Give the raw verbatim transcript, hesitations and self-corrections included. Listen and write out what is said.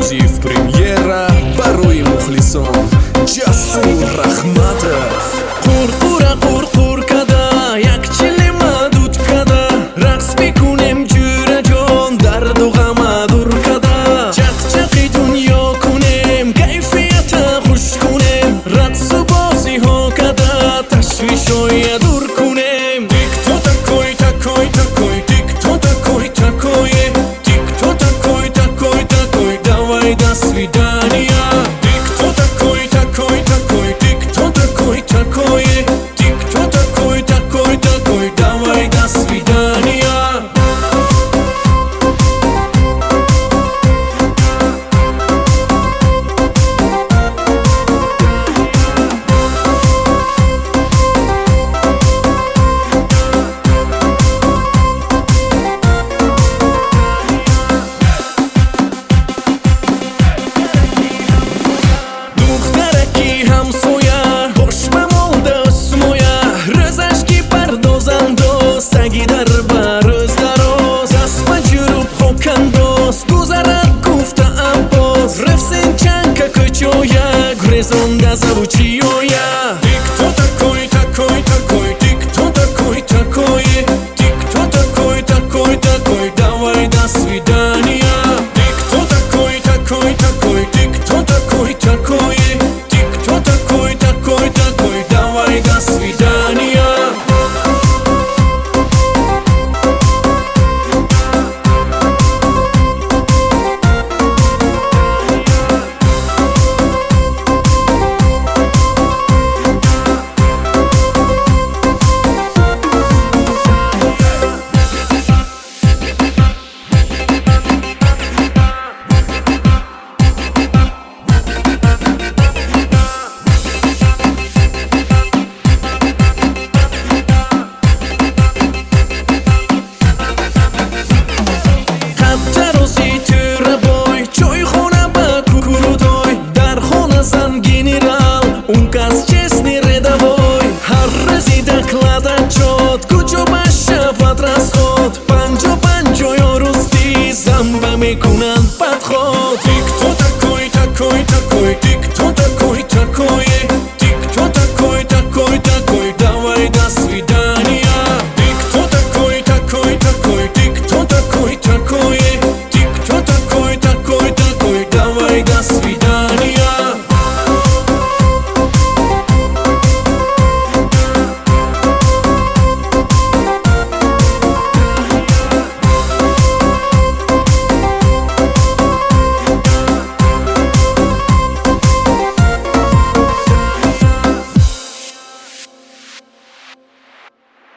эксклюзив премьера барои мухлисон Ҷасур Рахматов Қурқура қурқур када як чили мадуд када рақс мекунем ҷура ҷон дарду ғама дур када чақчақи дунё кунем кайфията хуш кунем рақсу бозиҳо када ташвишоя дур кунем тик-то такой такой такой тик-то такой такой тик-то такой такой такой давай до свидания тик-то такой такой такой тик-то такой такой тик-то такой такой такой давай до свидания Резон да звучиоя тик-то такой такой такой тик-то такой такой тик-то такой такой такой давай до свидания тик-то такой такой такой тик-то такой такой тик-то такой такой такой давай до свидания میکنن بدخواد